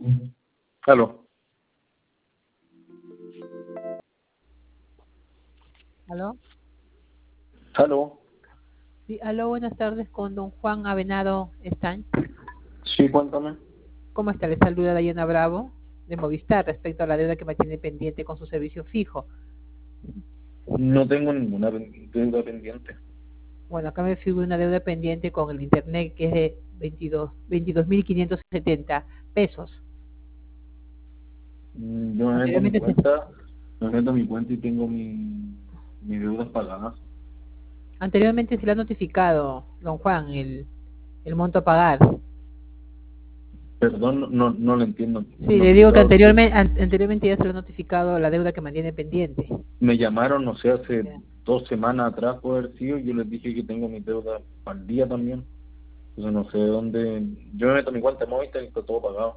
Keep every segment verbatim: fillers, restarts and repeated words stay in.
Aló. ¿Aló? Aló. Sí, aló, buenas tardes con don Juan Avenado Están. Sí, cuéntame. ¿Cómo está? Le saluda Dayana Bravo de Movistar respecto a la deuda que mantiene pendiente con su servicio fijo. No tengo ninguna pen- deuda pendiente. Bueno, acá me figura una deuda pendiente con el internet que es de veintidós mil quinientos setenta pesos. Mm, Yo me meto a mi Anteriormente se, cuenta, me meto a mi cuenta y tengo mi, mis deudas pagadas. anteriormente se le ha notificado, don Juan, el, el monto a pagar. Perdón, no, no, no lo entiendo. Sí, le digo que ¿Notificado de qué? anteriormente, anteriormente ya se le ha notificado la deuda que mantiene pendiente. Me llamaron, no sé, hace Ya. dos semanas atrás, puede haber sido, y yo les dije que tengo mis deudas al día también. Entonces no sé de dónde. Yo me meto a mi cuenta de Movistar y está todo pagado.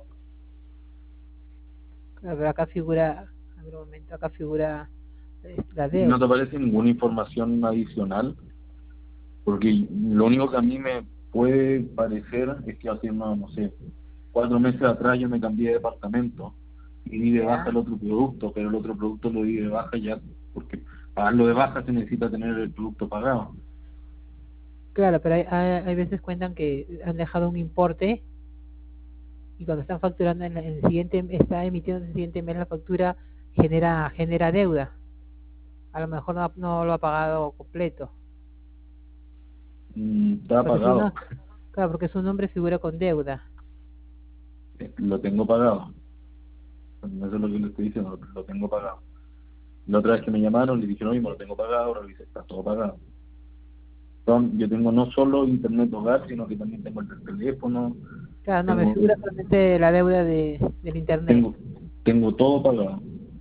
Claro, pero acá figura, a ver un momento, acá figura eh, la ¿No deuda. te aparece ninguna información adicional? Porque lo único que a mí me puede parecer es que hace, no, no sé, cuatro meses atrás yo me cambié de departamento y di de baja Ya. el otro producto, pero el otro producto lo di de baja ya, porque pagarlo de baja se necesita tener el producto pagado. Claro, pero hay, hay, hay veces cuentan que han dejado un importe y cuando están facturando en, la- en el siguiente, está emitiendo en el siguiente mes la factura, genera, genera deuda. A lo mejor no, ha- no lo ha pagado completo. Mm, está Porque su, pagado, no, claro, porque su nombre figura con deuda. eh, lo tengo pagado. Eso es lo que le estoy diciendo, lo, lo tengo pagado. La otra vez que me llamaron, le dijeron, oye, me lo tengo pagado, revisé, está todo pagado. Son, yo tengo no solo internet hogar, sino que también tengo el del teléfono, Claro, no, me tengo, figura solamente la deuda de, del internet. tengo, tengo todo pagado.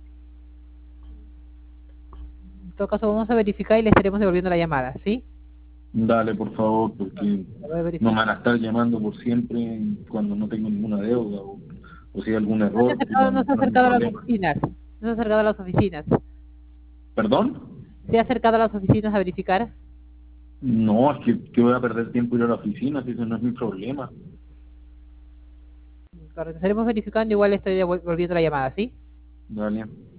En todo caso, vamos a verificar y le estaremos devolviendo la llamada, ¿sí? Dale, por favor, porque La voy a no me verificar. van a estar llamando por siempre cuando no tengo ninguna deuda o, o si hay algún No se ha error, acercado, puta, no no, se ha no es mi acercado a las problema. oficinas. No se ha acercado a las oficinas. ¿Perdón? ¿Se ha acercado a las oficinas a verificar? No, es que, que voy a perder tiempo ir a la oficina, si eso no es mi problema. Correcto, estaremos verificando, igual le estoy devolviendo la llamada, ¿sí? Dale.